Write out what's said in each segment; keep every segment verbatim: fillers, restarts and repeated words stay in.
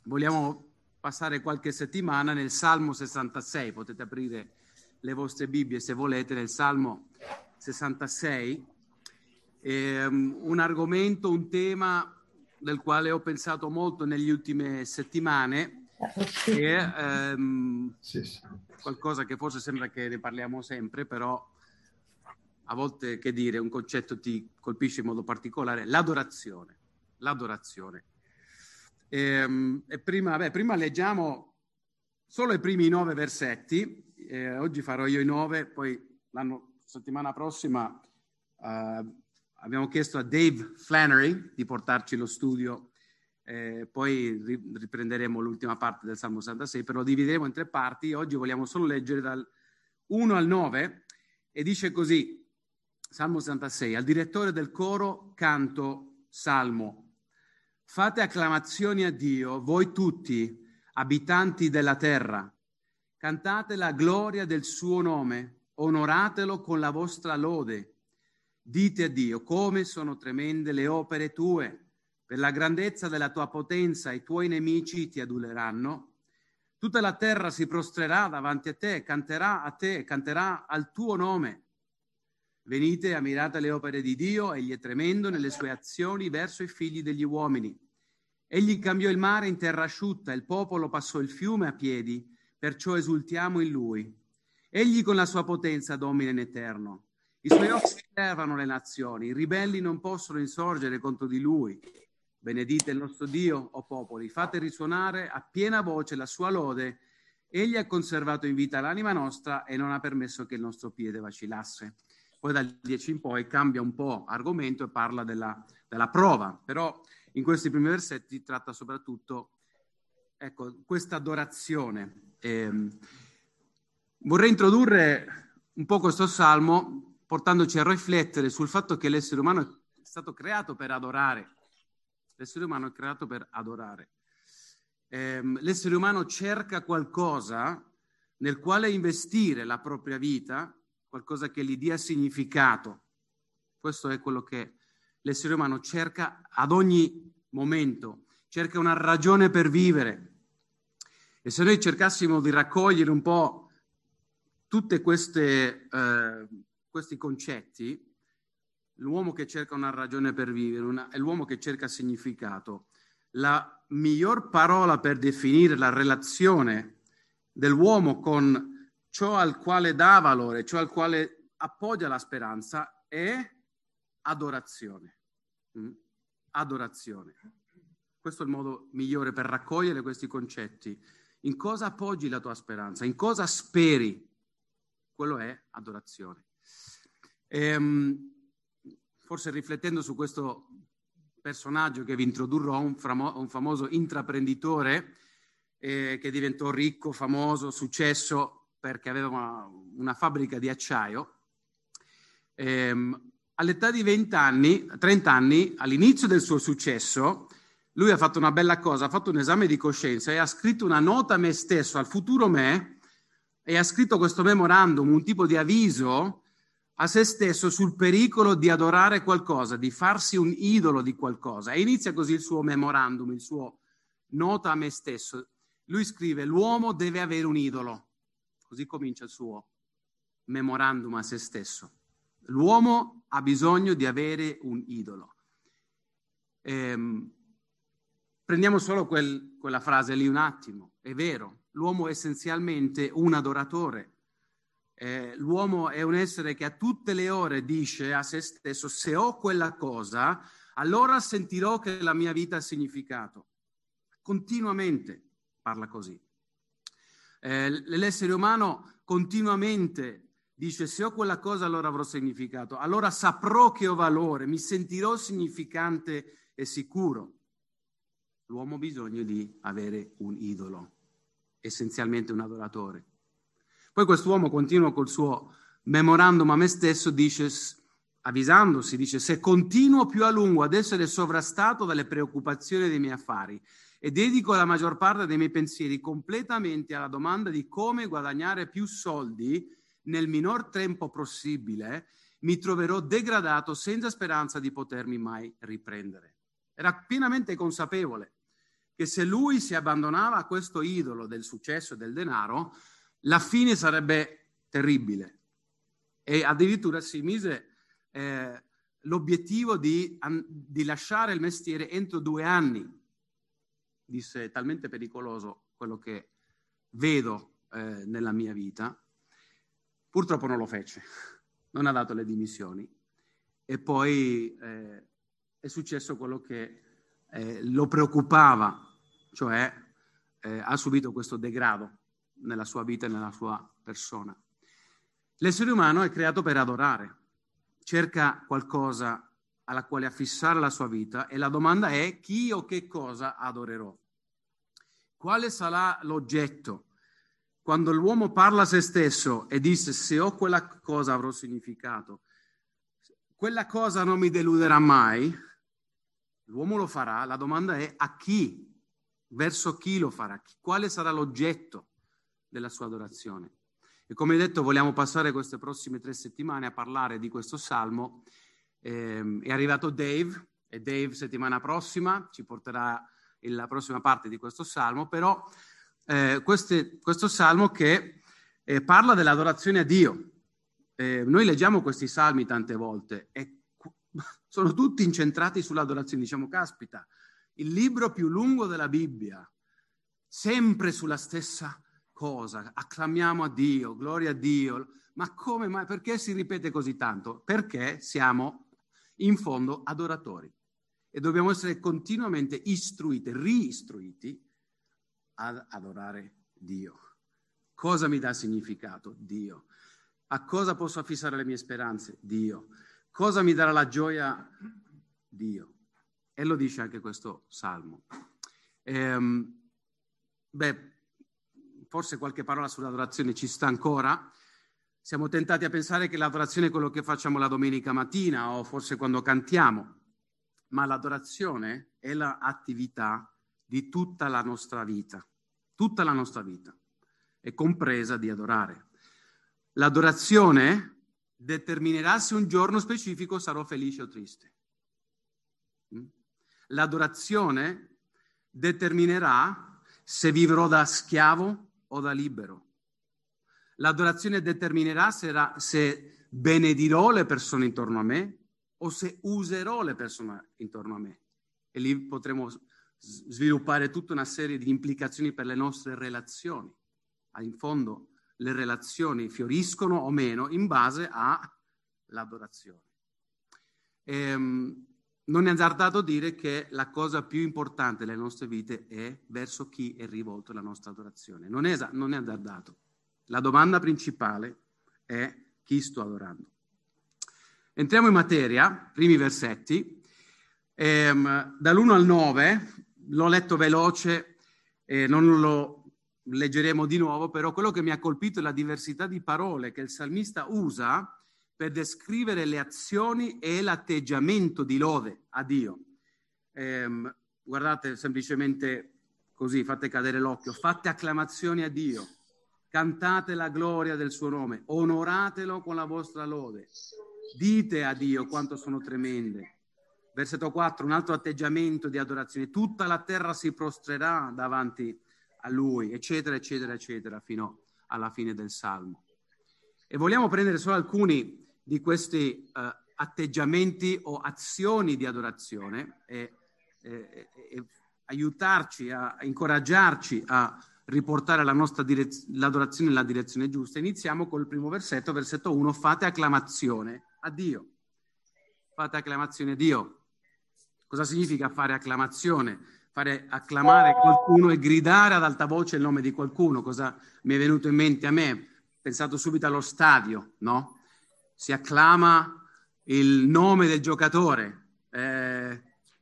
vogliamo passare qualche settimana nel Salmo sessantasei. Potete aprire le vostre Bibbie se volete nel Salmo sessantasei. È un argomento, un tema del quale ho pensato molto negli ultime settimane. È ehm, Sì, sì. qualcosa che forse sembra che ne parliamo sempre, però a volte, che dire, un concetto ti colpisce in modo particolare: l'adorazione. L'adorazione. E, e prima, beh, prima leggiamo solo i primi nove versetti. Eh, oggi farò io i nove, poi la settimana prossima eh, abbiamo chiesto a Dave Flannery di portarci lo studio, eh, poi riprenderemo l'ultima parte del Salmo sessantasei, però lo divideremo in tre parti. Oggi vogliamo solo leggere dal uno al nove e dice così: Salmo sessantasei, al direttore del coro canto salmo. Fate acclamazioni a Dio, voi tutti, abitanti della terra. Cantate la gloria del suo nome, onoratelo con la vostra lode. Dite a Dio, come sono tremende le opere tue. Per la grandezza della tua potenza i tuoi nemici ti aduleranno. Tutta la terra si prostrerà davanti a te, canterà a te, canterà al tuo nome. Venite, ammirate le opere di Dio, egli è tremendo nelle sue azioni verso i figli degli uomini. Egli cambiò il mare in terra asciutta, il popolo passò il fiume a piedi, perciò esultiamo in lui. Egli con la sua potenza domina in eterno. I suoi occhi osservano le nazioni, i ribelli non possono insorgere contro di lui. Benedite il nostro Dio, o popoli, fate risuonare a piena voce la sua lode. Egli ha conservato in vita l'anima nostra e non ha permesso che il nostro piede vacillasse. Poi dal dieci in poi cambia un po' argomento e parla della, della prova, però in questi primi versetti tratta soprattutto, ecco, questa adorazione. Eh, vorrei introdurre un po' questo salmo portandoci a riflettere sul fatto che l'essere umano è stato creato per adorare. L'essere umano è creato per adorare. Eh, l'essere umano cerca qualcosa nel quale investire la propria vita, qualcosa che gli dia significato. Questo è quello che l'essere umano cerca ad ogni momento, cerca una ragione per vivere. E se noi cercassimo di raccogliere un po' tutti queste eh, questi concetti, l'uomo che cerca una ragione per vivere, una, è l'uomo che cerca significato. La miglior parola per definire la relazione dell'uomo con ciò al quale dà valore, ciò al quale appoggia la speranza, è adorazione. Mm? Adorazione. Questo è il modo migliore per raccogliere questi concetti. In cosa appoggi la tua speranza? In cosa speri? Quello è adorazione. Ehm, forse riflettendo su questo personaggio che vi introdurrò, un, famo- un famoso intraprenditore eh, che diventò ricco, famoso, successo perché aveva una, una fabbrica di acciaio. Ehm, all'età di venti anni, trenta anni, all'inizio del suo successo, lui ha fatto una bella cosa, ha fatto un esame di coscienza e ha scritto una nota a me stesso, al futuro me, e ha scritto questo memorandum, un tipo di avviso a se stesso sul pericolo di adorare qualcosa, di farsi un idolo di qualcosa. E inizia così il suo memorandum, il suo nota a me stesso. Lui scrive: l'uomo deve avere un idolo. Così comincia il suo memorandum a se stesso. L'uomo ha bisogno di avere un idolo. Ehm, prendiamo solo quel, quella frase lì un attimo. È vero, l'uomo è essenzialmente un adoratore. Eh, l'uomo è un essere che a tutte le ore dice a se stesso: se ho quella cosa, allora sentirò che la mia vita ha significato. Continuamente parla così. Eh, l'essere umano continuamente dice: se ho quella cosa, allora avrò significato, allora saprò che ho valore, mi sentirò significante e sicuro. L'uomo ha bisogno di avere un idolo, essenzialmente un adoratore. Poi quest'uomo continua col suo memorandum a me stesso, dice, avvisandosi, dice: se continuo più a lungo ad essere sovrastato dalle preoccupazioni dei miei affari e dedico la maggior parte dei miei pensieri completamente alla domanda di come guadagnare più soldi nel minor tempo possibile, mi troverò degradato senza speranza di potermi mai riprendere. Era pienamente consapevole che se lui si abbandonava a questo idolo del successo e del denaro, la fine sarebbe terribile. E addirittura si mise eh, l'obiettivo di, an- di lasciare il mestiere entro due anni. Disse: è talmente pericoloso quello che vedo eh, nella mia vita. Purtroppo non lo fece, non ha dato le dimissioni. E poi eh, è successo quello che eh, lo preoccupava, cioè eh, ha subito questo degrado nella sua vita e nella sua persona. L'essere umano è creato per adorare, cerca qualcosa alla quale affissare la sua vita e la domanda è: chi o che cosa adorerò? Quale sarà l'oggetto? Quando l'uomo parla a se stesso e dice: se ho quella cosa avrò significato, quella cosa non mi deluderà mai, l'uomo lo farà. La domanda è: a chi? Verso chi lo farà? Quale sarà l'oggetto della sua adorazione? E come detto, vogliamo passare queste prossime tre settimane a parlare di questo salmo. Eh, è arrivato Dave, e Dave settimana prossima ci porterà la prossima parte di questo salmo, però eh, queste, questo salmo che eh, parla dell'adorazione a Dio. Eh, noi leggiamo questi salmi tante volte e sono tutti incentrati sull'adorazione. Diciamo: caspita, il libro più lungo della Bibbia, sempre sulla stessa cosa, acclamiamo a Dio, gloria a Dio. Ma come mai? Perché si ripete così tanto? Perché siamo in fondo adoratori e dobbiamo essere continuamente istruiti, riistruiti ad adorare Dio. Cosa mi dà significato? Dio. A cosa posso affissare le mie speranze? Dio. Cosa mi darà la gioia? Dio. E lo dice anche questo salmo. Ehm, beh, forse qualche parola sull'adorazione ci sta ancora. Siamo tentati a pensare che l'adorazione è quello che facciamo la domenica mattina o forse quando cantiamo, ma l'adorazione è l'attività di tutta la nostra vita. Tutta la nostra vita è compresa di adorare. L'adorazione determinerà se un giorno specifico sarò felice o triste. L'adorazione determinerà se vivrò da schiavo o da libero. L'adorazione determinerà se, ra- se benedirò le persone intorno a me o se userò le persone intorno a me. E lì potremo sviluppare tutta una serie di implicazioni per le nostre relazioni. In fondo le relazioni fioriscono o meno in base all'adorazione. Ehm, non è azzardato dire che la cosa più importante delle nostre vite è verso chi è rivolto la nostra adorazione. Non è, non è azzardato. La domanda principale è: chi sto adorando? Entriamo in materia, primi versetti, ehm, dall'uno al nove, l'ho letto veloce, eh, non lo leggeremo di nuovo, però quello che mi ha colpito è la diversità di parole che il salmista usa per descrivere le azioni e l'atteggiamento di lode a Dio. Ehm, guardate, semplicemente così, fate cadere l'occhio, fate acclamazioni a Dio, cantate la gloria del suo nome, onoratelo con la vostra lode, dite a Dio quanto sono tremende. Versetto quattro, un altro atteggiamento di adorazione, tutta la terra si prostrerà davanti a Lui, eccetera, eccetera, eccetera, fino alla fine del Salmo. E vogliamo prendere solo alcuni di questi uh, atteggiamenti o azioni di adorazione e, e, e aiutarci, a, a incoraggiarci a riportare la nostra direz- l'adorazione nella direzione giusta. Iniziamo col primo versetto, versetto uno, fate acclamazione a Dio. Fate acclamazione a Dio. Cosa significa fare acclamazione? Fare acclamare qualcuno e gridare ad alta voce il nome di qualcuno. Cosa mi è venuto in mente a me? Pensato subito allo stadio, no? Si acclama il nome del giocatore. Eh,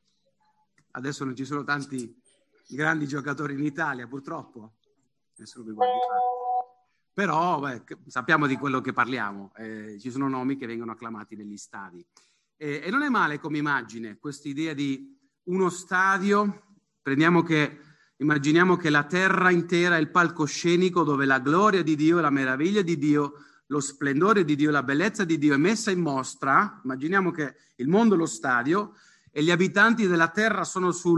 adesso non ci sono tanti grandi giocatori in Italia, purtroppo. Nessuno mi guardi fare. Però beh, sappiamo di quello che parliamo. Eh, ci sono nomi che vengono acclamati negli stadi. Eh, e non è male come immagine questa idea di uno stadio. Prendiamo che, immaginiamo che la terra intera è il palcoscenico dove la gloria di Dio, la meraviglia di Dio, lo splendore di Dio, la bellezza di Dio è messa in mostra. Immaginiamo che il mondo è lo stadio e gli abitanti della terra sono sul,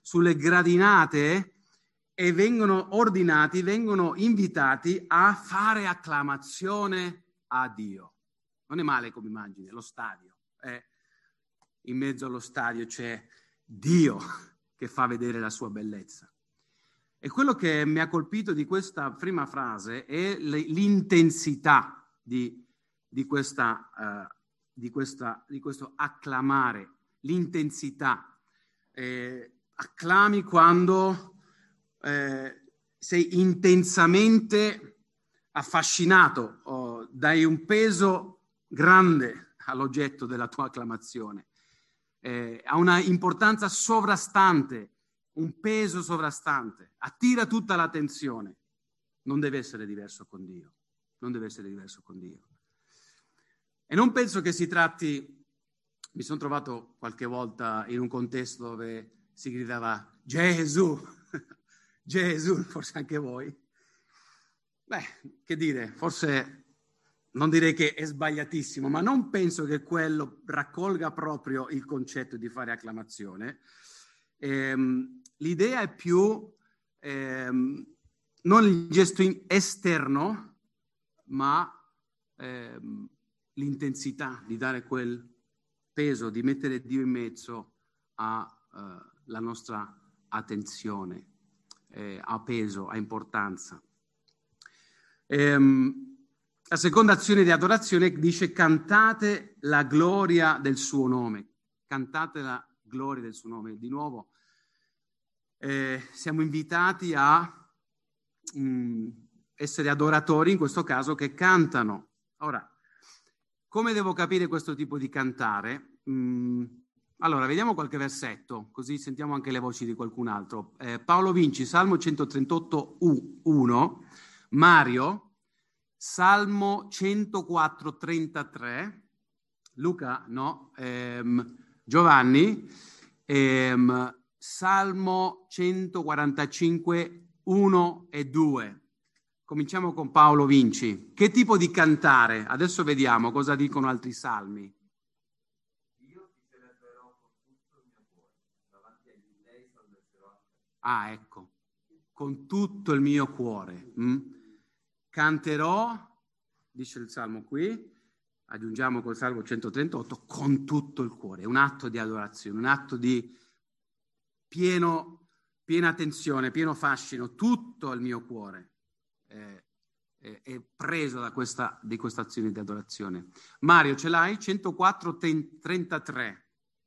sulle gradinate e vengono ordinati, vengono invitati a fare acclamazione a Dio. Non è male come immagine, lo stadio. Eh, in mezzo allo stadio c'è Dio che fa vedere la sua bellezza. E quello che mi ha colpito di questa prima frase è l'intensità di, di, questa, uh, di, questa, di questo acclamare, l'intensità. Eh, acclami quando eh, sei intensamente affascinato, oh, dai un peso grande all'oggetto della tua acclamazione. Eh, ha una importanza sovrastante, un peso sovrastante, attira tutta l'attenzione. Non deve essere diverso con Dio, non deve essere diverso con Dio. E non penso che si tratti, mi sono trovato qualche volta in un contesto dove si gridava Gesù, Gesù, forse anche voi. Beh, che dire, forse non direi che è sbagliatissimo, ma non penso che quello raccolga proprio il concetto di fare acclamazione. Ehm, l'idea è più ehm, non il gesto esterno, ma ehm, l'intensità di dare quel peso, di mettere Dio in mezzo alla uh, nostra attenzione, eh, a peso, a importanza. Ehm, la seconda azione di adorazione dice cantate la gloria del suo nome. Cantate la gloria del suo nome. Di nuovo eh, siamo invitati a mh, essere adoratori, in questo caso, che cantano. Ora, come devo capire questo tipo di cantare? Mm, allora, vediamo qualche versetto, così sentiamo anche le voci di qualcun altro. Eh, Paolo Vinci, Salmo centotrentotto uno, Mario, Salmo centoquattro trentatré, Luca, no, ehm, Giovanni, ehm, Salmo centoquarantacinque uno e due. Cominciamo con Paolo Vinci. Che tipo di cantare? Adesso vediamo cosa dicono altri salmi. Io ti celebrerò con tutto il mio cuore, davanti agli dei salverò. Ah, ecco, con tutto il mio cuore. Mm? Canterò, dice il salmo qui, aggiungiamo col salmo centotrentotto, con tutto il cuore. È un atto di adorazione, un atto di pieno, piena attenzione, pieno fascino, tutto il mio cuore. Eh, è, è preso da questa, di questa azione di adorazione. Mario, ce l'hai? centoquattro trentatré.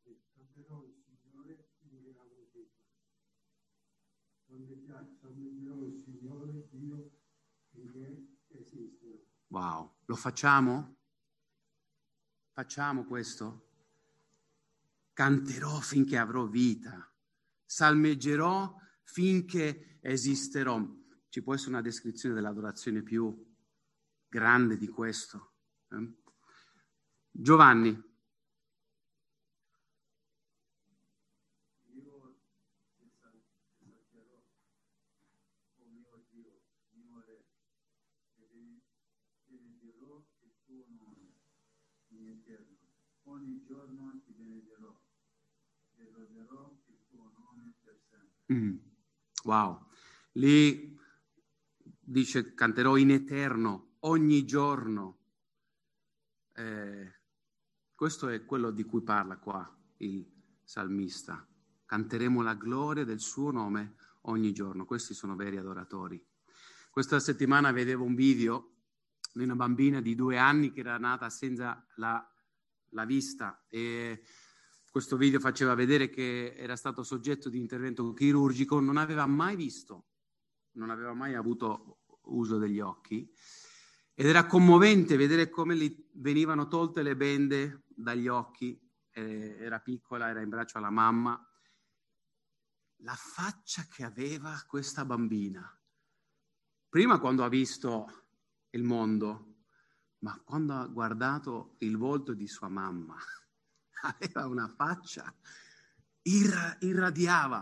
Wow, lo facciamo? Facciamo questo? Canterò finché avrò vita, salmeggerò finché esisterò. Ci può essere una descrizione dell'adorazione più grande di questo? Eh? Giovanni. Io ti salterò, oh mio Dio, mio Re, e benedirò il tuo nome in eterno. Ogni giorno ti benedirò e loderò il tuo nome per sempre. Mm. Wow. Lì dice canterò in eterno, ogni giorno. Eh, questo è quello di cui parla qua il salmista. Canteremo la gloria del suo nome ogni giorno. Questi sono veri adoratori. Questa settimana vedevo un video di una bambina di due anni che era nata senza la, la vista e questo video faceva vedere che era stato soggetto di intervento chirurgico, non aveva mai visto, non aveva mai avuto uso degli occhi ed era commovente vedere come gli venivano tolte le bende dagli occhi, eh, era piccola, era in braccio alla mamma. La faccia che aveva questa bambina, prima quando ha visto il mondo, ma quando ha guardato il volto di sua mamma, aveva una faccia, irra- irradiava.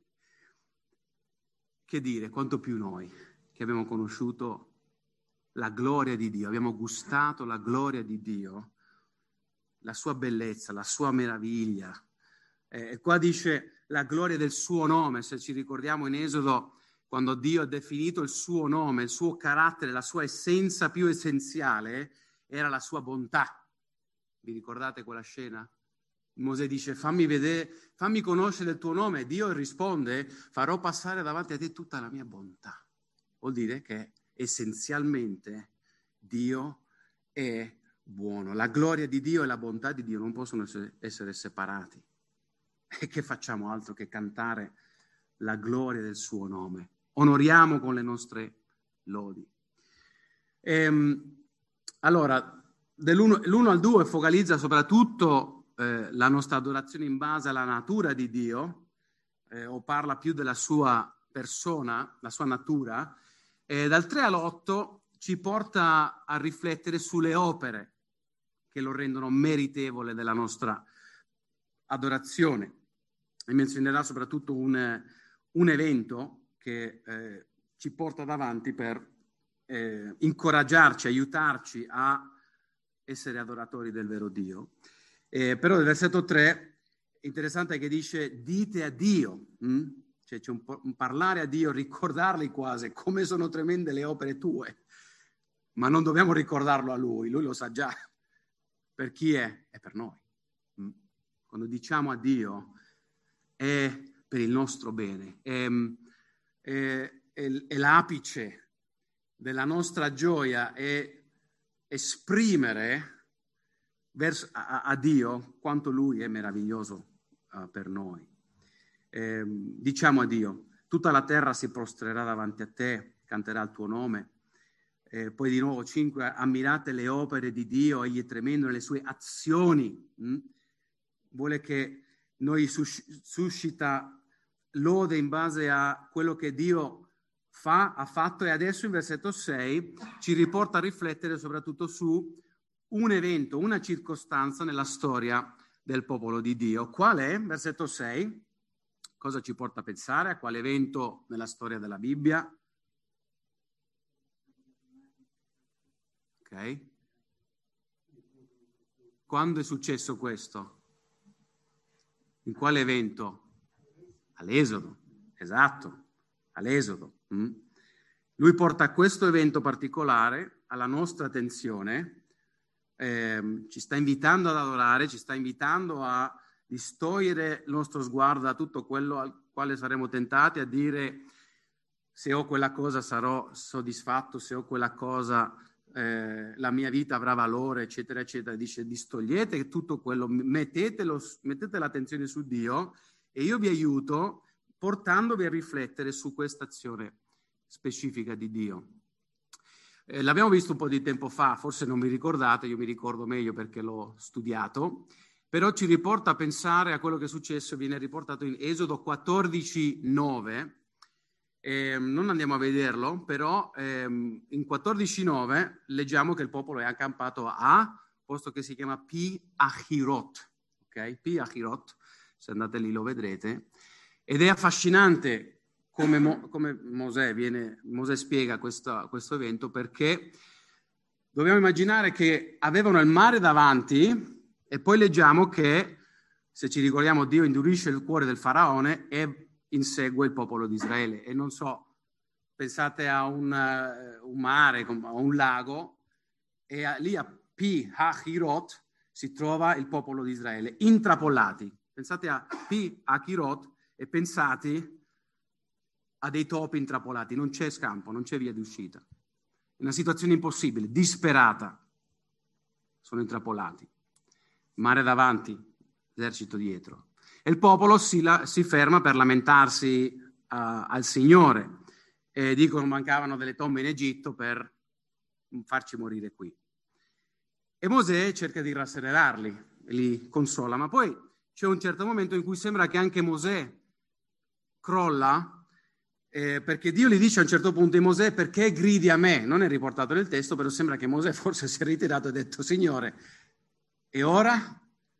Che dire, quanto più noi che abbiamo conosciuto la gloria di Dio, abbiamo gustato la gloria di Dio, la sua bellezza, la sua meraviglia. E eh, qua dice la gloria del suo nome. Se ci ricordiamo in Esodo, quando Dio ha definito il suo nome, il suo carattere, la sua essenza più essenziale, era la sua bontà. Vi ricordate quella scena? Mosè dice: fammi vedere, fammi conoscere il tuo nome. Dio risponde: farò passare davanti a te tutta la mia bontà. Vuol dire che essenzialmente Dio è buono. La gloria di Dio e la bontà di Dio non possono essere separati. E che facciamo altro che cantare la gloria del suo nome? Onoriamo con le nostre lodi. Ehm, allora, dall'uno al due focalizza soprattutto eh, la nostra adorazione in base alla natura di Dio, eh, o parla più della sua persona, la sua natura. E dal tre all'otto ci porta a riflettere sulle opere che lo rendono meritevole della nostra adorazione. E menzionerà soprattutto un, un evento che eh, ci porta davanti per eh, incoraggiarci, aiutarci a essere adoratori del vero Dio. Eh, però nel versetto tre, interessante che dice: dite a Dio, hm? Cioè c'è un, un parlare a Dio, ricordarli quasi, come sono tremende le opere tue, ma non dobbiamo ricordarlo a Lui, Lui lo sa già. Per chi è? È per noi. Hm? Quando diciamo a Dio è per il nostro bene, è, è, è, è l'apice della nostra gioia, è esprimere verso, a, a Dio quanto Lui è meraviglioso uh, per noi. Eh, diciamo a Dio: tutta la terra si prostrerà davanti a te, canterà il tuo nome. Eh, poi di nuovo cinque, ammirate le opere di Dio, egli è tremendo nelle sue azioni. Hm? Vuole che noi sus- suscita lode in base a quello che Dio fa, ha fatto, e adesso in versetto sei ci riporta a riflettere soprattutto su un evento, una circostanza nella storia del popolo di Dio. Qual è? Versetto sei. Cosa ci porta a pensare? A quale evento nella storia della Bibbia? Ok. Quando è successo questo? In quale evento? All'Esodo, esatto, all'Esodo. Mm. Lui porta questo evento particolare alla nostra attenzione, eh, ci sta invitando ad adorare, ci sta invitando a distogliere il nostro sguardo da tutto quello al quale saremo tentati, a dire: se ho quella cosa sarò soddisfatto, se ho quella cosa eh, la mia vita avrà valore, eccetera, eccetera. Dice: distogliete tutto quello, mettetelo, mettete l'attenzione su Dio e io vi aiuto portandovi a riflettere su questa azione specifica di Dio. Eh, l'abbiamo visto un po' di tempo fa, forse non vi ricordate, io mi ricordo meglio perché l'ho studiato, però ci riporta a pensare a quello che è successo. Viene riportato in Esodo quattordici nove. Eh, non andiamo a vederlo, però ehm, in quattordici nove leggiamo che il popolo è accampato a posto che si chiama Pi Ahirot, ok? Pi Ahirot, se andate lì lo vedrete, ed è affascinante come, Mo, come Mosè, viene, Mosè spiega questo, questo evento, perché dobbiamo immaginare che avevano il mare davanti e poi leggiamo che, se ci ricordiamo, Dio indurisce il cuore del faraone e insegue il popolo di Israele. E non so, pensate a un, uh, un mare, a un lago, e a, lì a Pi Hahirot si trova il popolo di Israele, intrappolati. Pensate a Pi Hahirot e pensate a dei topi intrappolati, non c'è scampo, non c'è via di uscita. Una situazione impossibile, disperata. Sono intrappolati. Mare davanti, esercito dietro. E il popolo si, la, si ferma per lamentarsi uh, al Signore. E dicono: mancavano delle tombe in Egitto per farci morire qui. E Mosè cerca di rasserenarli, li consola, ma poi c'è un certo momento in cui sembra che anche Mosè crolla, eh, perché Dio gli dice a un certo punto: Mosè, perché gridi a me? Non è riportato nel testo, però sembra che Mosè forse si è ritirato e ha detto: Signore, e ora?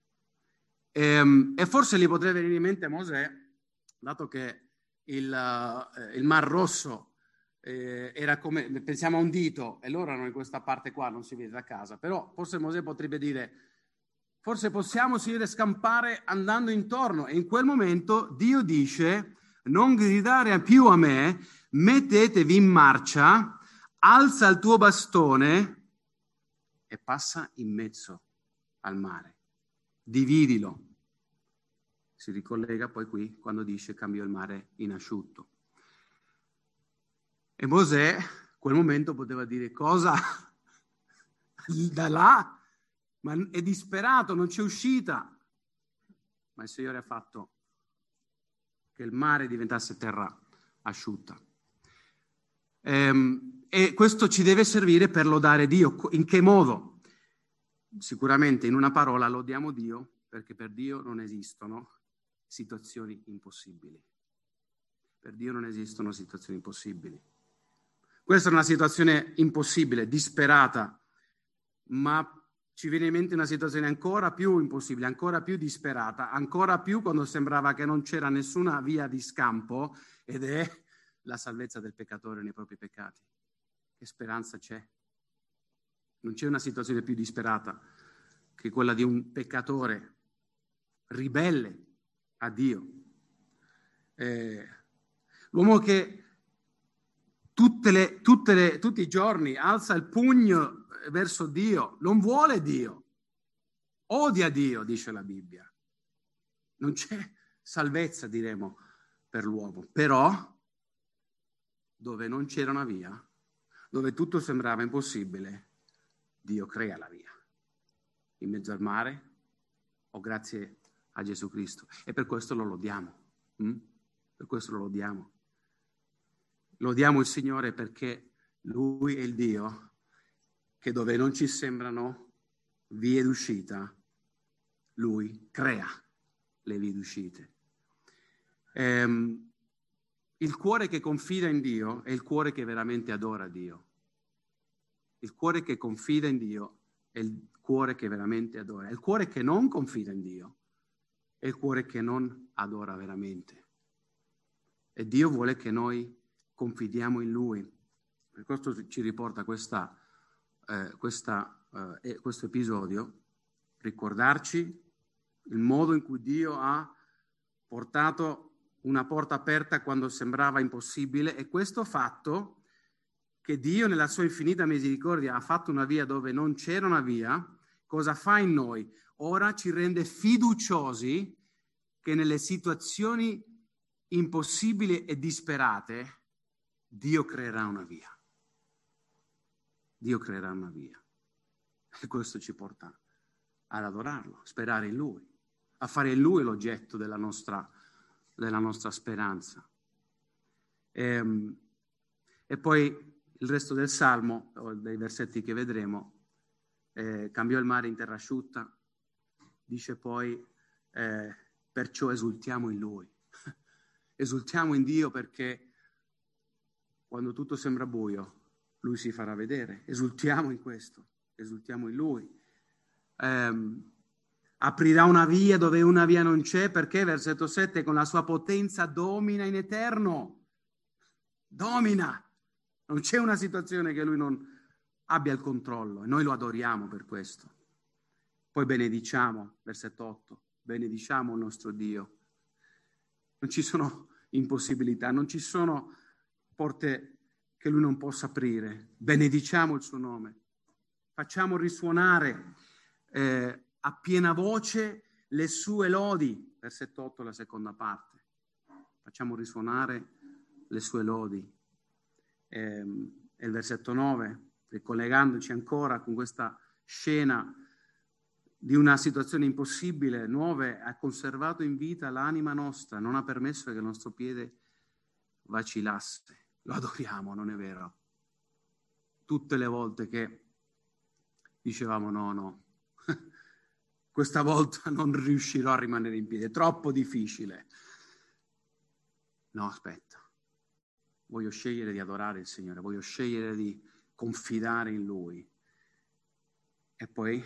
E, e forse gli potrebbe venire in mente a Mosè, dato che il, uh, il Mar Rosso eh, era come, pensiamo a un dito, e loro erano in questa parte qua, non si vede da casa, però forse Mosè potrebbe dire: forse possiamo sentire scampare andando intorno. E in quel momento Dio dice: non gridare più a me, mettetevi in marcia, alza il tuo bastone e passa in mezzo al mare. Dividilo. Si ricollega poi qui quando dice cambiò il mare in asciutto. E Mosè in quel momento poteva dire: cosa? Da là? Ma è disperato, non c'è uscita. Ma il Signore ha fatto che il mare diventasse terra asciutta. Ehm, e questo ci deve servire per lodare Dio. In che modo? Sicuramente in una parola lodiamo Dio, perché per Dio non esistono situazioni impossibili. Per Dio non esistono situazioni impossibili. Questa è una situazione impossibile, disperata, ma ci viene in mente una situazione ancora più impossibile, ancora più disperata, ancora più quando sembrava che non c'era nessuna via di scampo, ed è la salvezza del peccatore nei propri peccati. Che speranza c'è? Non c'è una situazione più disperata che quella di un peccatore ribelle a Dio. Eh, l'uomo che tutte le, tutte le, tutti i giorni alza il pugno verso Dio, non vuole Dio, odia Dio, dice la Bibbia. Non c'è salvezza, diremo, per l'uomo. Però, dove non c'era una via, dove tutto sembrava impossibile, Dio crea la via. In mezzo al mare, o grazie a Gesù Cristo. E per questo lo lodiamo. Mm? Per questo lo lodiamo. Lodiamo il Signore perché Lui è il Dio che dove non ci sembrano vie d'uscita, Lui crea le vie d'uscite. Ehm, il cuore che confida in Dio è il cuore che veramente adora Dio. Il cuore che confida in Dio è il cuore che veramente adora. Il cuore che non confida in Dio è il cuore che non adora veramente. E Dio vuole che noi confidiamo in Lui. Per questo ci riporta questa, eh, questa, eh, questo episodio, ricordarci il modo in cui Dio ha portato una porta aperta quando sembrava impossibile, e questo fatto che Dio nella sua infinita misericordia ha fatto una via dove non c'era una via, cosa fa in noi? Ora ci rende fiduciosi che nelle situazioni impossibili e disperate Dio creerà una via. Dio creerà una via. E questo ci porta ad adorarlo, a sperare in Lui, a fare in Lui l'oggetto della nostra, della nostra speranza. E, e poi il resto del Salmo, o dei versetti che vedremo, eh, cambiò il mare in terra asciutta, dice poi, eh, perciò esultiamo in Lui. Esultiamo in Dio perché quando tutto sembra buio, Lui si farà vedere. Esultiamo in questo, esultiamo in Lui. Eh, aprirà una via dove una via non c'è, perché, versetto sette, con la sua potenza domina in eterno. Domina. Non c'è una situazione che Lui non abbia il controllo, e noi lo adoriamo per questo. Poi benediciamo, versetto otto, benediciamo il nostro Dio. Non ci sono impossibilità, non ci sono porte che Lui non possa aprire. Benediciamo il suo nome. Facciamo risuonare eh, a piena voce le sue lodi. Versetto otto, la seconda parte. Facciamo risuonare le sue lodi. E il versetto nove, ricollegandoci ancora con questa scena di una situazione impossibile, nove, ha conservato in vita l'anima nostra, non ha permesso che il nostro piede vacillasse. Lo adoriamo, non è vero? Tutte le volte che dicevamo no, no, questa volta non riuscirò a rimanere in piedi, è troppo difficile. No, aspetta. Voglio scegliere di adorare il Signore, voglio scegliere di confidare in Lui. E poi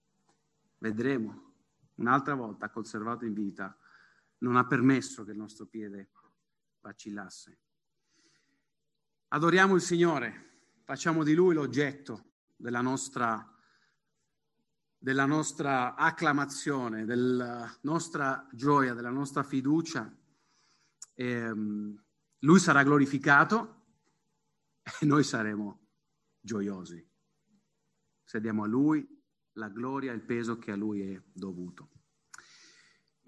vedremo, un'altra volta ha conservato in vita, non ha permesso che il nostro piede vacillasse. Adoriamo il Signore, facciamo di Lui l'oggetto della nostra, della nostra acclamazione, della nostra gioia, della nostra fiducia, ehm, Lui sarà glorificato e noi saremo gioiosi se diamo a Lui la gloria e il peso che a Lui è dovuto.